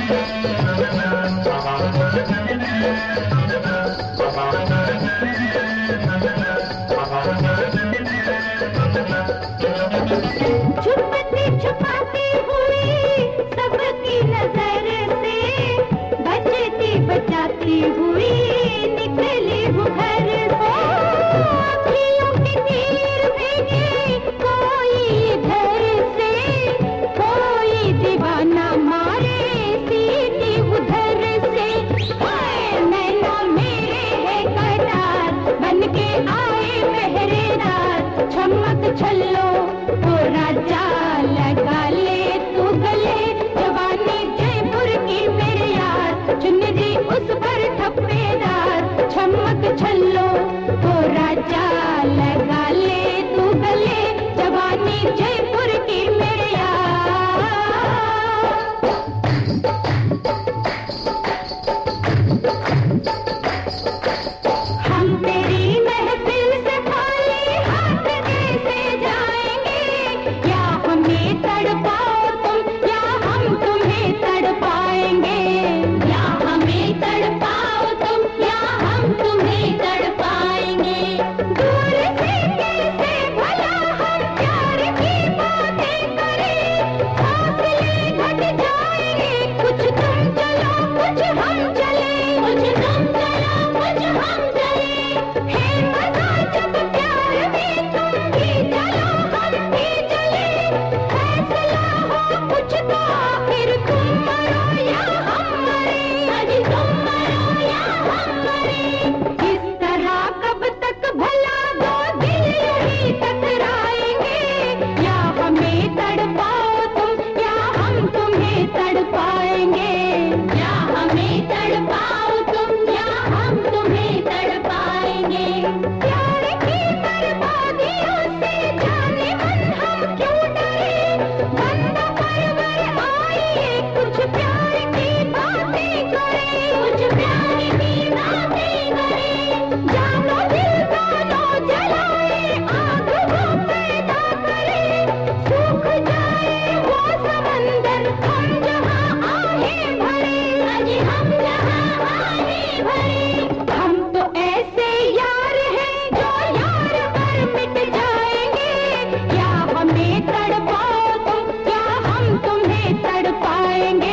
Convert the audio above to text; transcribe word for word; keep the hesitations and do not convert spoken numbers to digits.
छुपती छुपाती हुई सबकी नजर से, बचती बचाती हुई निकली वो घर से। अखियों के तीर भेजे कोई इधर से, कोई दीवाना मारे सीटी उधर से। हाय नैना मेरे है कटार, बनके आए पहरेदार। चमक छल्लो तो राजा लगा ले तू गले, जवानी जयपुर की मेरे यार, चुनरी उस पर ठप्पेदार। चमक छल्लो तो राजा लगा ले तू गले, जवानी जयपुर की मेरे यार। हम तेरी महफिल से खाली हाथ कैसे जाएंगे, या हमें तड़पाओ तुम या हम तुम्हें तड़पाएंगे। या हमें तड़पाओ तुम या हम तुम्हें तड़पाएंगे। दूर से कैसे भला हम प्यार की बातें करें, फासले घट जाएंगे। कुछ तुम चलो कुछ हम चले, कुछ तुम चलो कुछ हम चले। है मजा जब प्यार में, तुम भी चलो हम भी चले। फैसला हो कुछ तो आखिर, तुम मरो या हम मरे। अजी तुम मरो या हम मरे। इस तरह कब तक भला दो दिल यूं टकराएंगे, या हमें तड़पाओ तुम या हम तुम्हें तड़पाएंगे। या हमें तड़पाओ तुम या हम तुम्हें तड़पाएंगे। प्यार की बर्बादियों से जाने मन हम क्यों डरे, बंदा परवर आइए कुछ प्यार की बातें करें, कुछ प्यार की बातें करें। जानो दिल दोनों जलाए, आग वो पैदा करे। सूख जाए वो समंदर, हम जहाँ आहें भरे। अजी हम जहाँ आहें भरे। हम तो ऐसे यार हैं जो यार पर मिट जाएंगे। या हमें तड़पाओ तुम या हम तुम्हें तड़पाएंगे।